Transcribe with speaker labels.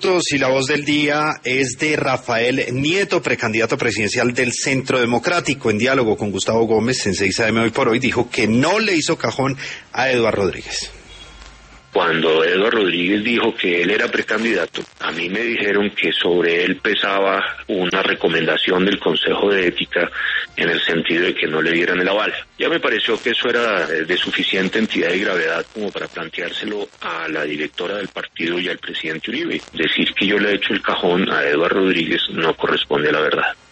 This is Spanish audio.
Speaker 1: minutos y la voz del día es de Rafael Nieto, precandidato presidencial del Centro Democrático. En diálogo con Gustavo Gómez en 6 AM Hoy por Hoy dijo que no le hizo cajón a Eduardo Rodríguez.
Speaker 2: Cuando Eduardo Rodríguez dijo que él era precandidato, a mí me dijeron que sobre él pesaba una recomendación del Consejo de Ética en el sentido de que no le dieran el aval. Ya me pareció que eso era de suficiente entidad y gravedad como para planteárselo a la directora del partido y al presidente Uribe. Decir que yo le he hecho el cajón a Eduardo Rodríguez no corresponde a la verdad.